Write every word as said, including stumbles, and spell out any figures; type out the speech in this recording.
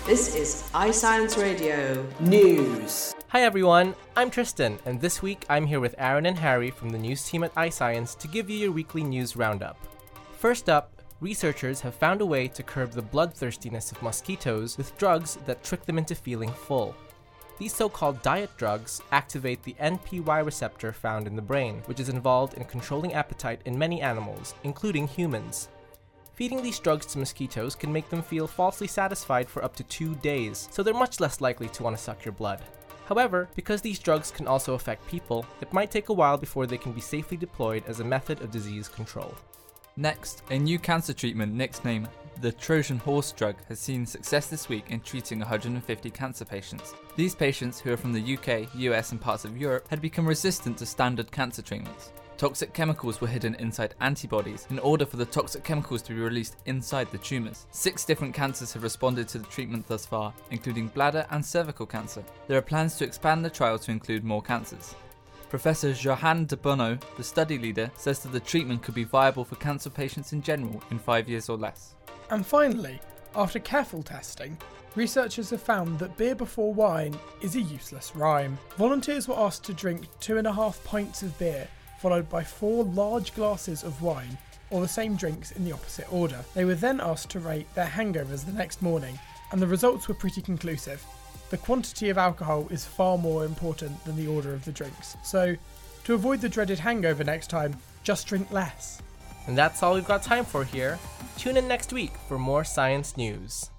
This is iScience Radio News. Hi everyone, I'm Tristan, and this week I'm here with Aaron and Harry from the news team at iScience to give you your weekly news roundup. First up, researchers have found a way to curb the bloodthirstiness of mosquitoes with drugs that trick them into feeling full. These so-called diet drugs activate the N P Y receptor found in the brain, which is involved in controlling appetite in many animals, including humans. Feeding these drugs to mosquitoes can make them feel falsely satisfied for up to two days, so they're much less likely to want to suck your blood. However, because these drugs can also affect people, it might take a while before they can be safely deployed as a method of disease control. Next, a new cancer treatment nicknamed the Trojan horse drug has seen success this week in treating one hundred fifty cancer patients. These patients, who are from the U K, U S and parts of Europe, had become resistant to standard cancer treatments. Toxic chemicals were hidden inside antibodies in order for the toxic chemicals to be released inside the tumours. Six different cancers have responded to the treatment thus far, including bladder and cervical cancer. There are plans to expand the trial to include more cancers. Professor Johan de Bono, the study leader, says that the treatment could be viable for cancer patients in general in five years or less. And finally, after careful testing, researchers have found that beer before wine is a useless rhyme. Volunteers were asked to drink two and a half pints of beer, followed by four large glasses of wine, or the same drinks in the opposite order. They were then asked to rate their hangovers the next morning, and the results were pretty conclusive. The quantity of alcohol is far more important than the order of the drinks, so to avoid the dreaded hangover next time, just drink less. And that's all we've got time for here. Tune in next week for more science news.